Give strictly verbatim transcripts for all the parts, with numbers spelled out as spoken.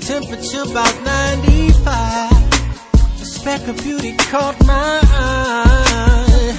temperature about ninety-five. The speck of beauty caught my eye.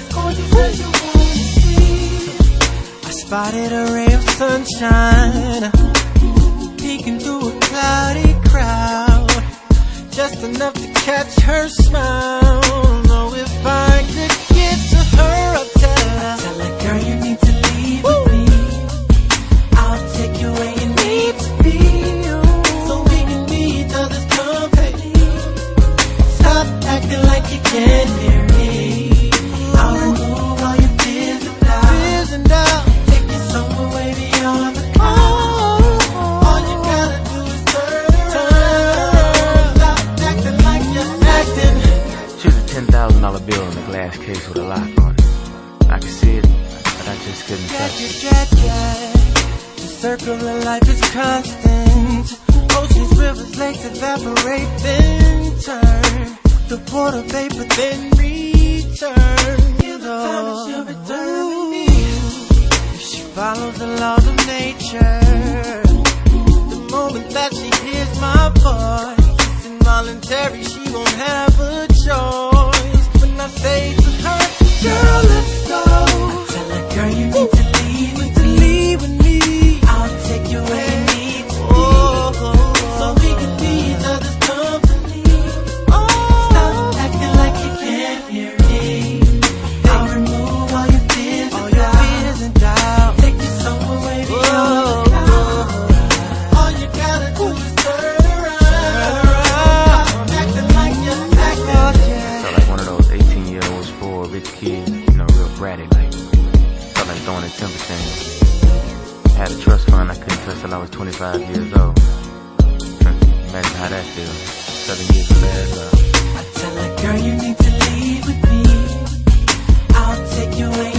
I spotted a ray of sunshine peeking through a cloudy crowd, just enough to catch her smile. Oh, if I could get to her, I'd tell her, I'd tell her, girl, you need to leave with me. I'll take you where you need to be, so we can be each other's company. Stop acting like you can't hear me. I'll remove all your fears and doubts, take you somewhere way beyond the clouds. All you gotta do is turn around. Stop acting like you're acting. She's a ten thousand dollar bill in a glass case with a lock on it. I could see it, but I just couldn't touch it. Get, get, get. The circle of life is constant. Oceans, rivers, lakes evaporate, then turn the water vapor, then return. Give the time and she'll return to me. If she follows the laws of nature, the moment that she hears my voice, it's involuntary, she won't have a choice. When I say to her, girl, let's go, I tell her, girl, you need to leave with, to leave with me. I'll take you where you need to be, so we can be each other's company. Stop acting like you can't hear me. I'll remove all your fears and doubts, take you somewhere way beyond the clouds. All you gotta do is turn around. Stop acting like you're acting. Felt like one of those eighteen year olds for a rich kid, you know, real bratty like. Felt like throwing a temper tantrum. Had a trust fund I couldn't touch till I was twenty-five years old. Imagine how that feels. Seven years of bad love. I tell her, girl, you need to leave with me. I'll take you away.